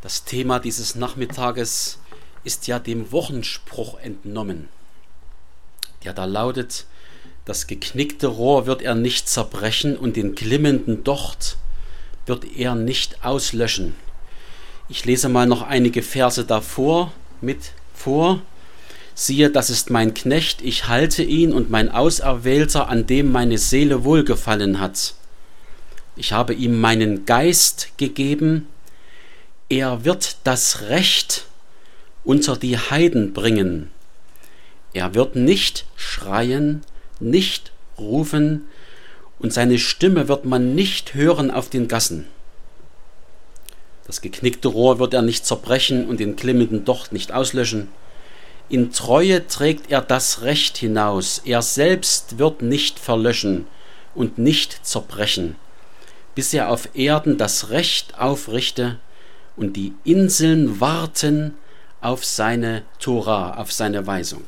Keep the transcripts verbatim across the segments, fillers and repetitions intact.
Das Thema dieses Nachmittages ist ja dem Wochenspruch entnommen, der da lautet: Das geknickte Rohr wird er nicht zerbrechen und den glimmenden Docht wird er nicht auslöschen. Ich lese mal noch einige Verse davor mit vor. Siehe, das ist mein Knecht, ich halte ihn, und mein Auserwählter, an dem meine Seele wohlgefallen hat. Ich habe ihm meinen Geist gegeben, er wird das Recht unter die Heiden bringen. Er wird nicht schreien, nicht rufen, und seine Stimme wird man nicht hören auf den Gassen. Das geknickte Rohr wird er nicht zerbrechen und den glimmenden Docht nicht auslöschen. In Treue trägt er das Recht hinaus, er selbst wird nicht verlöschen und nicht zerbrechen, bis er auf Erden das Recht aufrichte und die Inseln warten auf seine Tora, auf seine Weisung.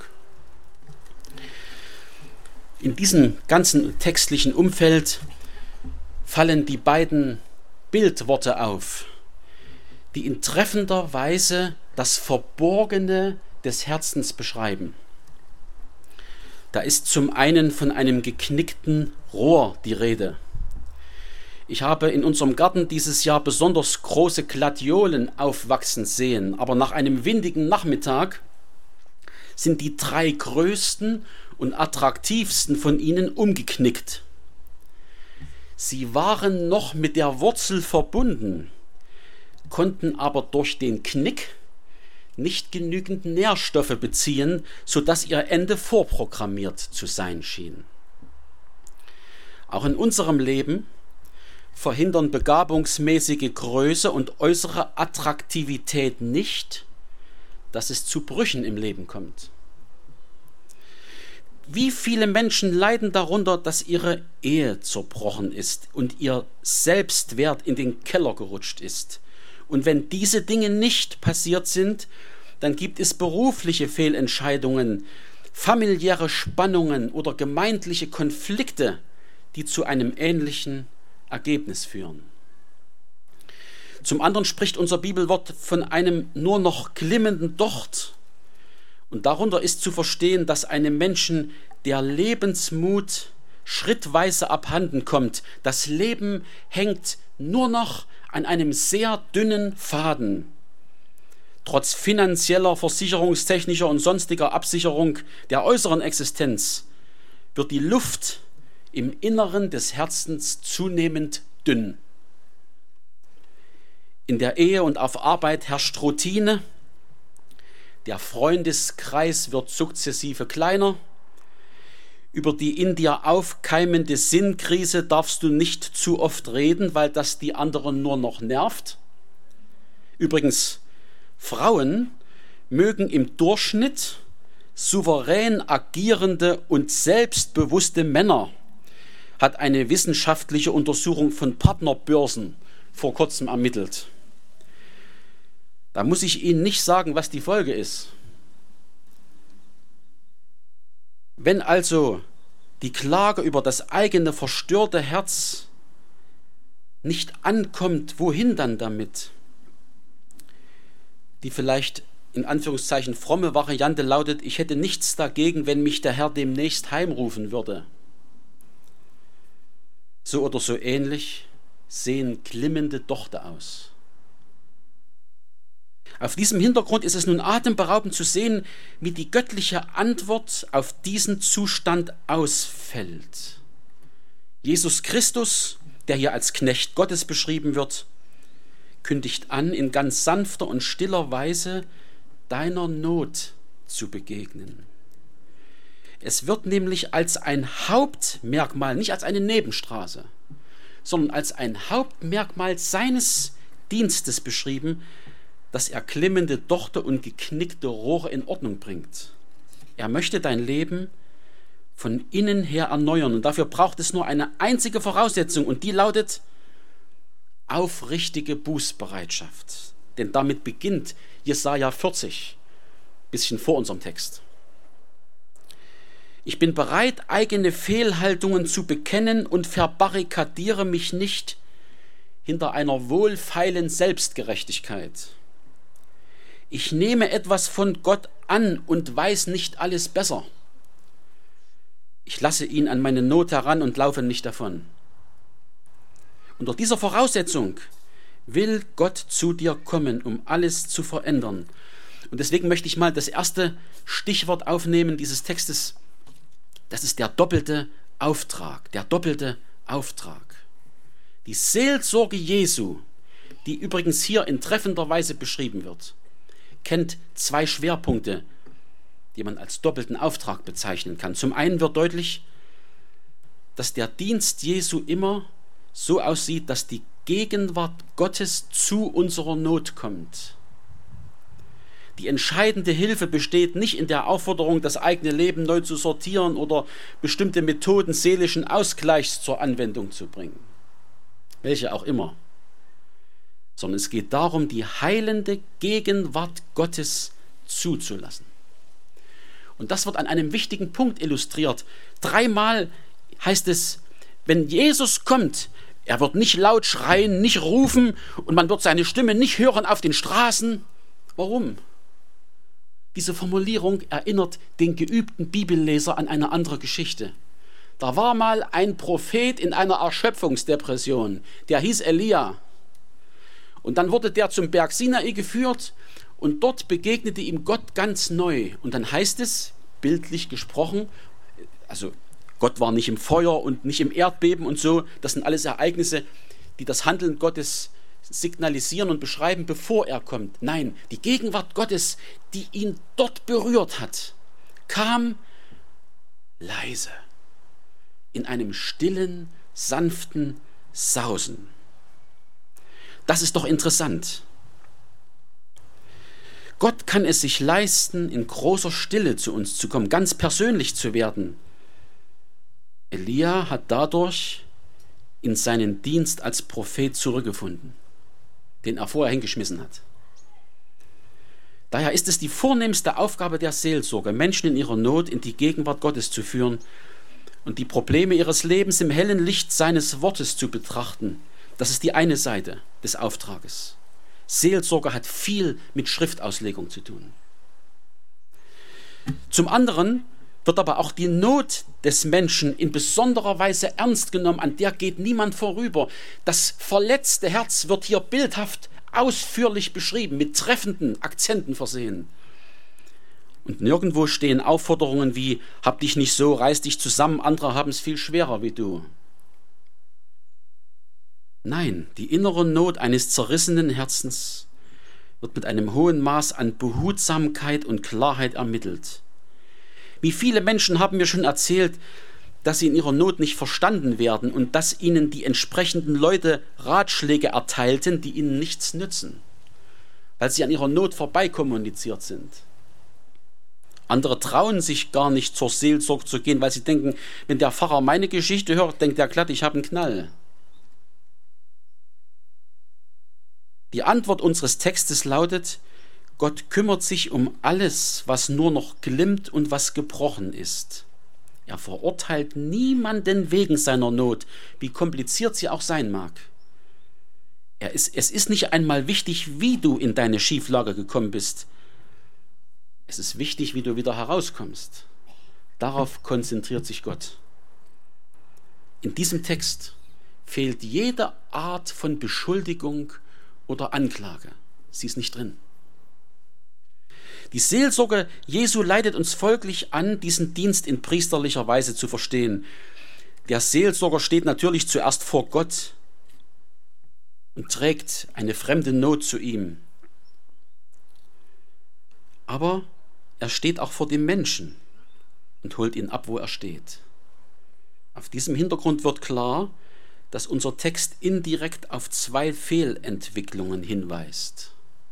In diesem ganzen textlichen Umfeld fallen die beiden Bildworte auf, die in treffender Weise das Verborgene des Herzens beschreiben. Da ist zum einen von einem geknickten Rohr die Rede. Ich habe in unserem Garten dieses Jahr besonders große Gladiolen aufwachsen sehen, aber nach einem windigen Nachmittag sind die drei größten und attraktivsten von ihnen umgeknickt. Sie waren noch mit der Wurzel verbunden, konnten aber durch den Knick nicht genügend Nährstoffe beziehen, sodass ihr Ende vorprogrammiert zu sein schien. Auch in unserem Leben verhindern begabungsmäßige Größe und äußere Attraktivität nicht, dass es zu Brüchen im Leben kommt. Wie viele Menschen leiden darunter, dass ihre Ehe zerbrochen ist und ihr Selbstwert in den Keller gerutscht ist? Und wenn diese Dinge nicht passiert sind, dann gibt es berufliche Fehlentscheidungen, familiäre Spannungen oder gemeindliche Konflikte, die zu einem ähnlichen Ergebnis führen. Zum anderen spricht unser Bibelwort von einem nur noch glimmenden Docht. Und darunter ist zu verstehen, dass einem Menschen der Lebensmut schrittweise abhanden kommt. Das Leben hängt nur noch an einem sehr dünnen Faden. Trotz finanzieller, versicherungstechnischer und sonstiger Absicherung der äußeren Existenz wird die Luft im Inneren des Herzens zunehmend dünn. In der Ehe und auf Arbeit herrscht Routine. Der Freundeskreis wird sukzessive kleiner. Über die in dir aufkeimende Sinnkrise darfst du nicht zu oft reden, weil das die anderen nur noch nervt. Übrigens, Frauen mögen im Durchschnitt souverän agierende und selbstbewusste Männer, hat eine wissenschaftliche Untersuchung von Partnerbörsen vor kurzem ermittelt. Da muss ich Ihnen nicht sagen, was die Folge ist. Wenn also die Klage über das eigene verstörte Herz nicht ankommt, wohin dann damit? Die vielleicht in Anführungszeichen fromme Variante lautet: Ich hätte nichts dagegen, wenn mich der Herr demnächst heimrufen würde. So oder so ähnlich sehen glimmende Dochte aus. Auf diesem Hintergrund ist es nun atemberaubend zu sehen, wie die göttliche Antwort auf diesen Zustand ausfällt. Jesus Christus, der hier als Knecht Gottes beschrieben wird, kündigt an, in ganz sanfter und stiller Weise deiner Not zu begegnen. Es wird nämlich als ein Hauptmerkmal, nicht als eine Nebenstraße, sondern als ein Hauptmerkmal seines Dienstes beschrieben, dass er glimmende Dochte und geknickte Rohre in Ordnung bringt. Er möchte dein Leben von innen her erneuern, und dafür braucht es nur eine einzige Voraussetzung, und die lautet aufrichtige Bußbereitschaft. Denn damit beginnt Jesaja vierzig, bisschen vor unserem Text. Ich bin bereit, eigene Fehlhaltungen zu bekennen und verbarrikadiere mich nicht hinter einer wohlfeilen Selbstgerechtigkeit. Ich nehme etwas von Gott an und weiß nicht alles besser. Ich lasse ihn an meine Not heran und laufe nicht davon. Unter dieser Voraussetzung will Gott zu dir kommen, um alles zu verändern. Und deswegen möchte ich mal das erste Stichwort aufnehmen dieses Textes. Das ist der doppelte Auftrag, der doppelte Auftrag. Die Seelsorge Jesu, die übrigens hier in treffender Weise beschrieben wird, kennt zwei Schwerpunkte, die man als doppelten Auftrag bezeichnen kann. Zum einen wird deutlich, dass der Dienst Jesu immer so aussieht, dass die Gegenwart Gottes zu unserer Not kommt. Die entscheidende Hilfe besteht nicht in der Aufforderung, das eigene Leben neu zu sortieren oder bestimmte Methoden seelischen Ausgleichs zur Anwendung zu bringen, welche auch immer, sondern es geht darum, die heilende Gegenwart Gottes zuzulassen. Und das wird an einem wichtigen Punkt illustriert. Dreimal heißt es, wenn Jesus kommt, er wird nicht laut schreien, nicht rufen und man wird seine Stimme nicht hören auf den Straßen. Warum? Diese Formulierung erinnert den geübten Bibelleser an eine andere Geschichte. Da war mal ein Prophet in einer Erschöpfungsdepression, der hieß Elia. Und dann wurde der zum Berg Sinai geführt und dort begegnete ihm Gott ganz neu. Und dann heißt es, bildlich gesprochen, also Gott war nicht im Feuer und nicht im Erdbeben und so, das sind alles Ereignisse, die das Handeln Gottes signalisieren und beschreiben, bevor er kommt. Nein, die Gegenwart Gottes, die ihn dort berührt hat, kam leise, in einem stillen, sanften Sausen. Das ist doch interessant. Gott kann es sich leisten, in großer Stille zu uns zu kommen, ganz persönlich zu werden. Elia hat dadurch in seinen Dienst als Prophet zurückgefunden, den er vorher hingeschmissen hat. Daher ist es die vornehmste Aufgabe der Seelsorge, Menschen in ihrer Not in die Gegenwart Gottes zu führen und die Probleme ihres Lebens im hellen Licht seines Wortes zu betrachten. Das ist die eine Seite des Auftrages. Seelsorge hat viel mit Schriftauslegung zu tun. Zum anderen wird aber auch die Not des Menschen in besonderer Weise ernst genommen, an der geht niemand vorüber. Das verletzte Herz wird hier bildhaft ausführlich beschrieben, mit treffenden Akzenten versehen. Und nirgendwo stehen Aufforderungen wie, hab dich nicht so, reiß dich zusammen, andere haben es viel schwerer wie du. Nein, die innere Not eines zerrissenen Herzens wird mit einem hohen Maß an Behutsamkeit und Klarheit ermittelt. Wie viele Menschen haben mir schon erzählt, dass sie in ihrer Not nicht verstanden werden und dass ihnen die entsprechenden Leute Ratschläge erteilten, die ihnen nichts nützen, weil sie an ihrer Not vorbeikommuniziert sind. Andere trauen sich gar nicht zur Seelsorge zu gehen, weil sie denken, wenn der Pfarrer meine Geschichte hört, denkt er glatt, ich habe einen Knall. Die Antwort unseres Textes lautet, Gott kümmert sich um alles, was nur noch glimmt und was gebrochen ist. Er verurteilt niemanden wegen seiner Not, wie kompliziert sie auch sein mag. Er ist, es ist nicht einmal wichtig, wie du in deine Schieflage gekommen bist. Es ist wichtig, wie du wieder herauskommst. Darauf konzentriert sich Gott. In diesem Text fehlt jede Art von Beschuldigung oder Anklage. Sie ist nicht drin. Die Seelsorge Jesu leitet uns folglich an, diesen Dienst in priesterlicher Weise zu verstehen. Der Seelsorger steht natürlich zuerst vor Gott und trägt eine fremde Not zu ihm. Aber er steht auch vor dem Menschen und holt ihn ab, wo er steht. Auf diesem Hintergrund wird klar, dass unser Text indirekt auf zwei Fehlentwicklungen hinweist.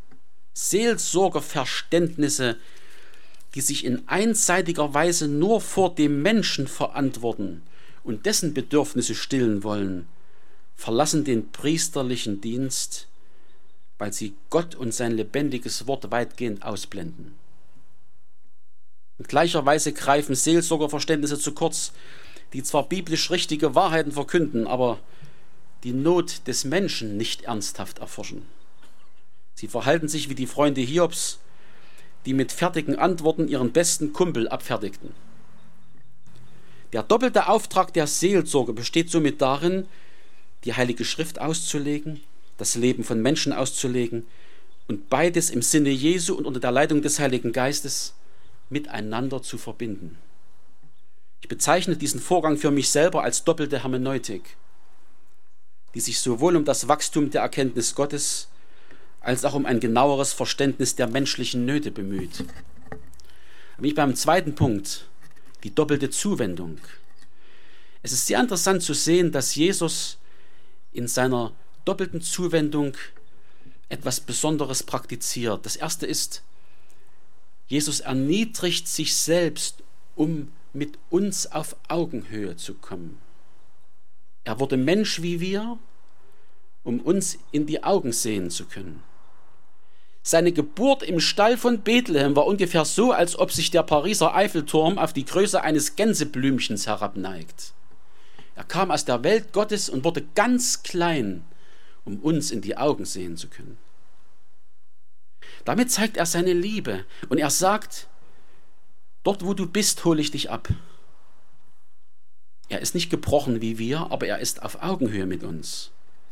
Seelsorgerverständnisse, die sich in einseitiger Weise nur vor dem Menschen verantworten und dessen Bedürfnisse stillen wollen, verlassen den priesterlichen Dienst, weil sie Gott und sein lebendiges Wort weitgehend ausblenden. In gleicher Weise greifen Seelsorgerverständnisse zu kurz, die zwar biblisch richtige Wahrheiten verkünden, aber die Not des Menschen nicht ernsthaft erforschen. Sie verhalten sich wie die Freunde Hiobs, die mit fertigen Antworten ihren besten Kumpel abfertigten. Der doppelte Auftrag der Seelsorge besteht somit darin, die Heilige Schrift auszulegen, das Leben von Menschen auszulegen und beides im Sinne Jesu und unter der Leitung des Heiligen Geistes miteinander zu verbinden. Ich bezeichne diesen Vorgang für mich selber als doppelte Hermeneutik, die sich sowohl um das Wachstum der Erkenntnis Gottes als auch um ein genaueres Verständnis der menschlichen Nöte bemüht. Aber ich beim zweiten Punkt, die doppelte Zuwendung. Es ist sehr interessant zu sehen, dass Jesus in seiner doppelten Zuwendung etwas Besonderes praktiziert. Das erste ist, Jesus erniedrigt sich selbst, um mit uns auf Augenhöhe zu kommen. Er wurde Mensch wie wir, um uns in die Augen sehen zu können. Seine Geburt im Stall von Bethlehem war ungefähr so, als ob sich der Pariser Eiffelturm auf die Größe eines Gänseblümchens herabneigt. Er kam aus der Welt Gottes und wurde ganz klein, um uns in die Augen sehen zu können. Damit zeigt er seine Liebe und er sagt, dort wo du bist, hole ich dich ab. Er ist nicht gebrochen wie wir, aber er ist auf Augenhöhe mit uns.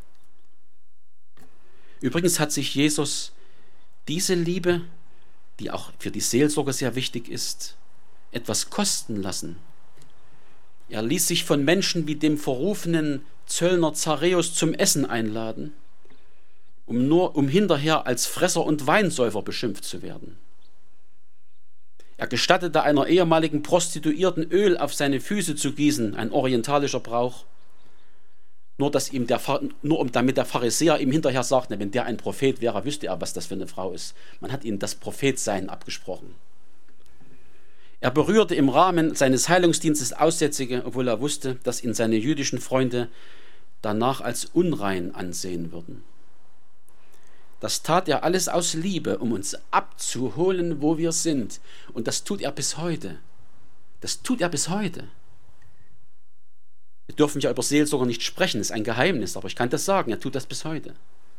Übrigens hat sich Jesus diese Liebe, die auch für die Seelsorge sehr wichtig ist, etwas kosten lassen. Er ließ sich von Menschen wie dem verrufenen Zöllner Zareus zum Essen einladen, um nur um hinterher als Fresser und Weinsäufer beschimpft zu werden. Er gestattete einer ehemaligen Prostituierten Öl auf seine Füße zu gießen, ein orientalischer Brauch, nur, dass ihm der, nur um, damit der Pharisäer ihm hinterher sagte, wenn der ein Prophet wäre, wüsste er, was das für eine Frau ist. Man hat ihm das Prophetsein abgesprochen. Er berührte im Rahmen seines Heilungsdienstes Aussätzige, obwohl er wusste, dass ihn seine jüdischen Freunde danach als unrein ansehen würden. Das tat er alles aus Liebe, um uns abzuholen, wo wir sind. Und das tut er bis heute. Das tut er bis heute. Wir dürfen ja über Seelsorger nicht sprechen, das ist ein Geheimnis, aber ich kann das sagen, er tut das bis heute.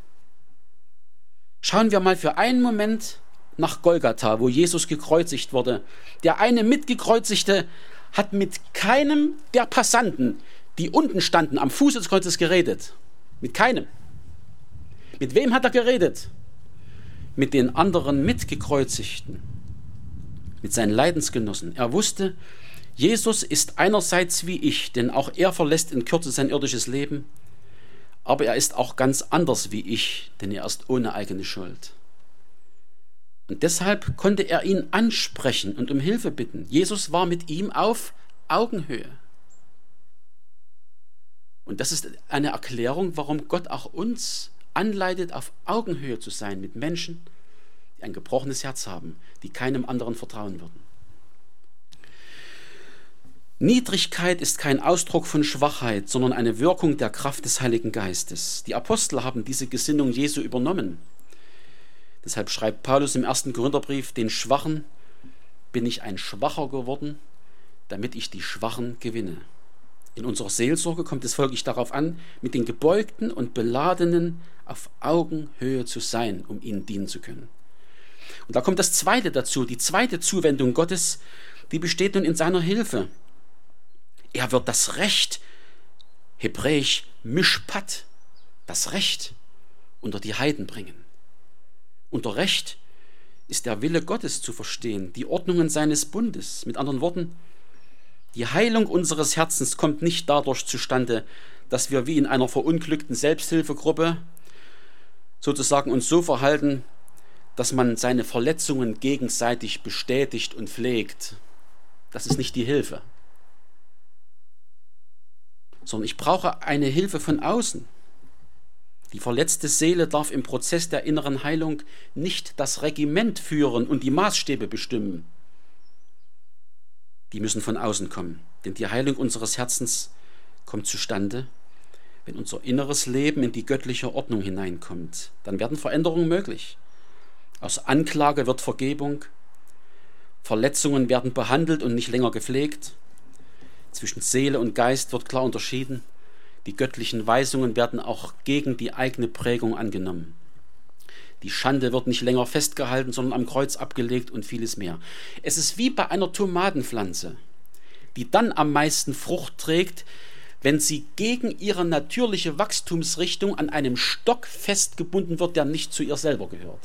Schauen wir mal für einen Moment nach Golgatha, wo Jesus gekreuzigt wurde. Der eine Mitgekreuzigte hat mit keinem der Passanten, die unten standen, am Fuße des Kreuzes geredet. Mit keinem. Mit wem hat er geredet? Mit den anderen Mitgekreuzigten, mit seinen Leidensgenossen. Er wusste, Jesus ist einerseits wie ich, denn auch er verlässt in Kürze sein irdisches Leben, aber er ist auch ganz anders wie ich, denn er ist ohne eigene Schuld. Und deshalb konnte er ihn ansprechen und um Hilfe bitten. Jesus war mit ihm auf Augenhöhe. Und das ist eine Erklärung, warum Gott auch uns anleitet, auf Augenhöhe zu sein mit Menschen, die ein gebrochenes Herz haben, die keinem anderen vertrauen würden. Niedrigkeit ist kein Ausdruck von Schwachheit, sondern eine Wirkung der Kraft des Heiligen Geistes. Die Apostel haben diese Gesinnung Jesu übernommen. Deshalb schreibt Paulus im ersten Korintherbrief, den Schwachen bin ich ein Schwacher geworden, damit ich die Schwachen gewinne. In unserer Seelsorge kommt es folglich darauf an, mit den Gebeugten und Beladenen auf Augenhöhe zu sein, um ihnen dienen zu können. Und da kommt das Zweite dazu, die zweite Zuwendung Gottes, die besteht nun in seiner Hilfe. Er wird das Recht, hebräisch Mishpat, das Recht unter die Heiden bringen. Unter Recht ist der Wille Gottes zu verstehen, die Ordnungen seines Bundes. Mit anderen Worten, die Heilung unseres Herzens kommt nicht dadurch zustande, dass wir wie in einer verunglückten Selbsthilfegruppe sozusagen uns so verhalten, dass man seine Verletzungen gegenseitig bestätigt und pflegt. Das ist nicht die Hilfe. Sondern ich brauche eine Hilfe von außen. Die verletzte Seele darf im Prozess der inneren Heilung nicht das Regiment führen und die Maßstäbe bestimmen. Die müssen von außen kommen. Denn die Heilung unseres Herzens kommt zustande, wenn unser inneres Leben in die göttliche Ordnung hineinkommt. Dann werden Veränderungen möglich. Aus Anklage wird Vergebung, Verletzungen werden behandelt und nicht länger gepflegt. Zwischen Seele und Geist wird klar unterschieden. Die göttlichen Weisungen werden auch gegen die eigene Prägung angenommen. Die Schande wird nicht länger festgehalten, sondern am Kreuz abgelegt und vieles mehr. Es ist wie bei einer Tomatenpflanze, die dann am meisten Frucht trägt, wenn sie gegen ihre natürliche Wachstumsrichtung an einem Stock festgebunden wird, der nicht zu ihr selber gehört.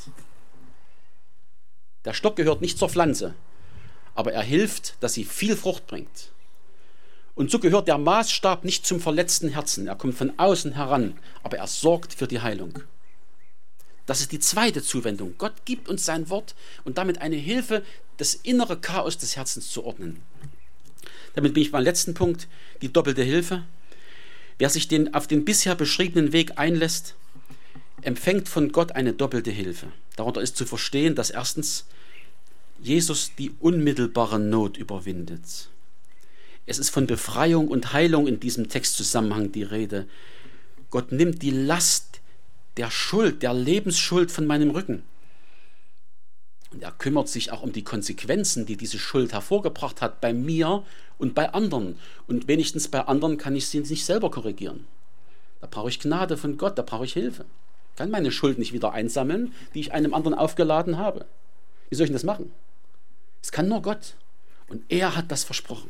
Der Stock gehört nicht zur Pflanze, aber er hilft, dass sie viel Frucht bringt. Und so gehört der Maßstab nicht zum verletzten Herzen. Er kommt von außen heran, aber er sorgt für die Heilung. Das ist die zweite Zuwendung. Gott gibt uns sein Wort und damit eine Hilfe, das innere Chaos des Herzens zu ordnen. Damit bin ich beim letzten Punkt, die doppelte Hilfe. Wer sich den, auf den bisher beschriebenen Weg einlässt, empfängt von Gott eine doppelte Hilfe. Darunter ist zu verstehen, dass erstens Jesus die unmittelbare Not überwindet. Es ist von Befreiung und Heilung in diesem Textzusammenhang die Rede. Gott nimmt die Last der Schuld, der Lebensschuld von meinem Rücken. Und er kümmert sich auch um die Konsequenzen, die diese Schuld hervorgebracht hat, bei mir und bei anderen. Und wenigstens bei anderen kann ich sie nicht selber korrigieren. Da brauche ich Gnade von Gott, da brauche ich Hilfe. Ich kann meine Schuld nicht wieder einsammeln, die ich einem anderen aufgeladen habe. Wie soll ich denn das machen? Es kann nur Gott. Und er hat das versprochen.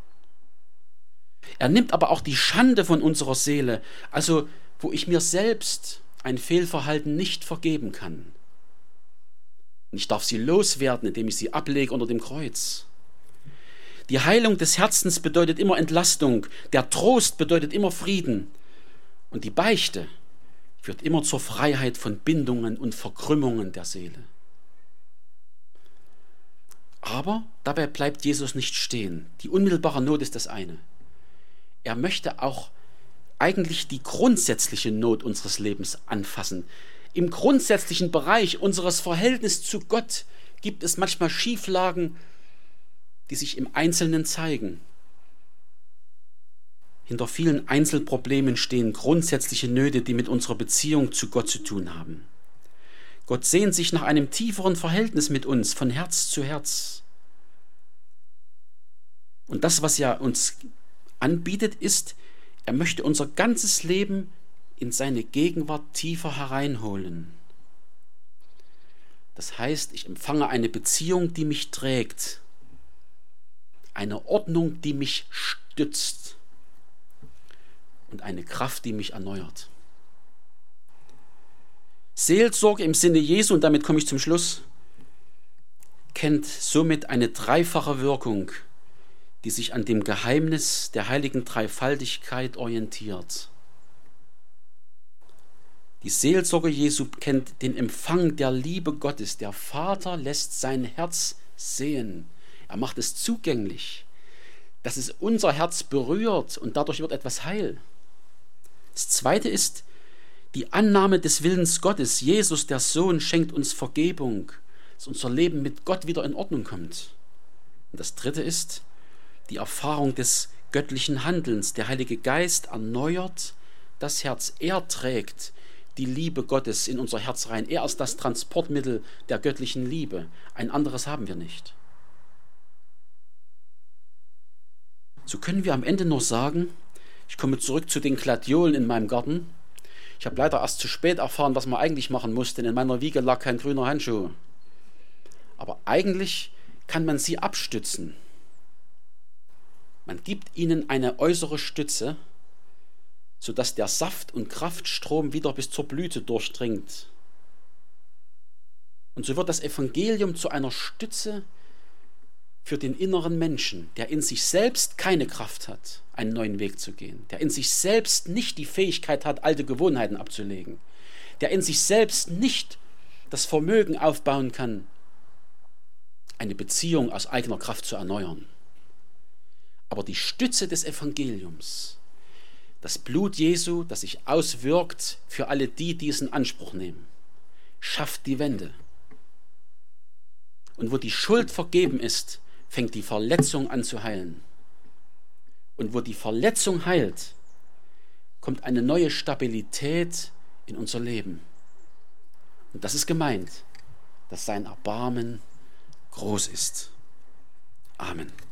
Er nimmt aber auch die Schande von unserer Seele, also wo ich mir selbst ein Fehlverhalten nicht vergeben kann. Und ich darf sie loswerden, indem ich sie ablege unter dem Kreuz. Die Heilung des Herzens bedeutet immer Entlastung, der Trost bedeutet immer Frieden. Und die Beichte führt immer zur Freiheit von Bindungen und Verkrümmungen der Seele. Aber dabei bleibt Jesus nicht stehen. Die unmittelbare Not ist das eine. Er möchte auch eigentlich die grundsätzliche Not unseres Lebens anfassen. Im grundsätzlichen Bereich unseres Verhältnisses zu Gott gibt es manchmal Schieflagen, die sich im Einzelnen zeigen. Hinter vielen Einzelproblemen stehen grundsätzliche Nöte, die mit unserer Beziehung zu Gott zu tun haben. Gott sehnt sich nach einem tieferen Verhältnis mit uns, von Herz zu Herz. Und das, was er uns anbietet, ist, er möchte unser ganzes Leben in seine Gegenwart tiefer hereinholen. Das heißt, ich empfange eine Beziehung, die mich trägt, eine Ordnung, die mich stützt und eine Kraft, die mich erneuert. Seelsorge im Sinne Jesu, und damit komme ich zum Schluss, kennt somit eine dreifache Wirkung, die sich an dem Geheimnis der heiligen Dreifaltigkeit orientiert. Die Seelsorge Jesu kennt den Empfang der Liebe Gottes. Der Vater lässt sein Herz sehen. Er macht es zugänglich, dass es unser Herz berührt und dadurch wird etwas heil. Das Zweite ist die Annahme des Willens Gottes. Jesus, der Sohn, schenkt uns Vergebung, dass unser Leben mit Gott wieder in Ordnung kommt. Und das Dritte ist die Erfahrung des göttlichen Handelns. Der Heilige Geist erneuert das Herz. Er trägt die Liebe Gottes in unser Herz rein. Er ist das Transportmittel der göttlichen Liebe. Ein anderes haben wir nicht. So können wir am Ende nur sagen, ich komme zurück zu den Gladiolen in meinem Garten. Ich habe leider erst zu spät erfahren, was man eigentlich machen muss, denn in meiner Wiege lag kein grüner Handschuh. Aber eigentlich kann man sie abstützen. Man gibt ihnen eine äußere Stütze, sodass der Saft- und Kraftstrom wieder bis zur Blüte durchdringt. Und so wird das Evangelium zu einer Stütze für den inneren Menschen, der in sich selbst keine Kraft hat, einen neuen Weg zu gehen, der in sich selbst nicht die Fähigkeit hat, alte Gewohnheiten abzulegen, der in sich selbst nicht das Vermögen aufbauen kann, eine Beziehung aus eigener Kraft zu erneuern. Aber die Stütze des Evangeliums, das Blut Jesu, das sich auswirkt für alle die, die es in Anspruch nehmen, schafft die Wende. Und wo die Schuld vergeben ist, fängt die Verletzung an zu heilen. Und wo die Verletzung heilt, kommt eine neue Stabilität in unser Leben. Und das ist gemeint, dass sein Erbarmen groß ist. Amen.